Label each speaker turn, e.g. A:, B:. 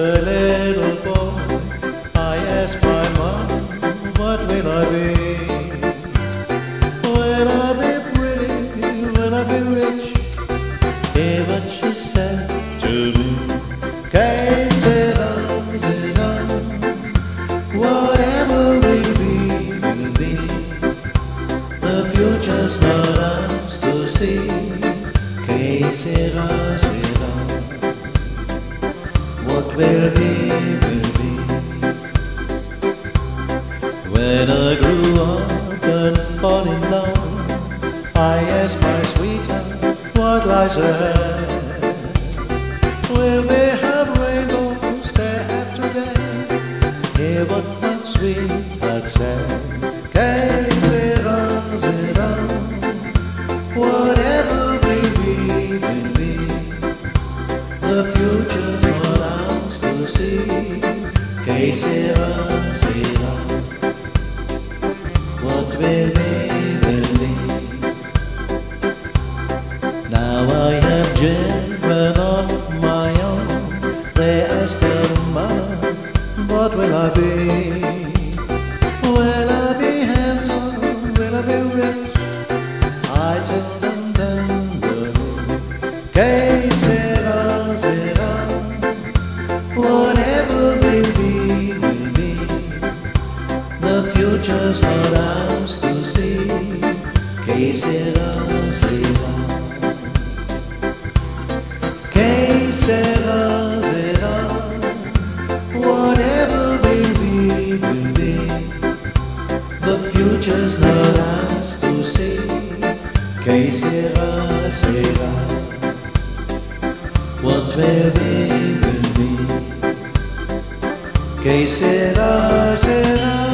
A: a little boy, I asked my mom, what will I be? Will I be pretty? Will I be rich? Hear what she said to me. Que sera, sera, whatever will be. The future's not ours to see. Que sera, sera, what will be, will be. When I grew up and fall in love, I asked my sweetheart, what lies ahead? Will they have rainbows day after day? Hear what my sweetheart said. Que sera, sera, whatever will be, will be. The future's not ours to see. Que sera, sera, what will be, will be. Now I have children of my own. They ask their mother, what will I be? Will I be handsome? Will I be rich? I tell them tenderly, que sera, sera, whatever will be, will be. The future's not ours to see. Que sera, sera, que sera, sera, whatever will be, will be. The future's not ours to see. Que sera, sera, what will be, will be. Que sera, sera.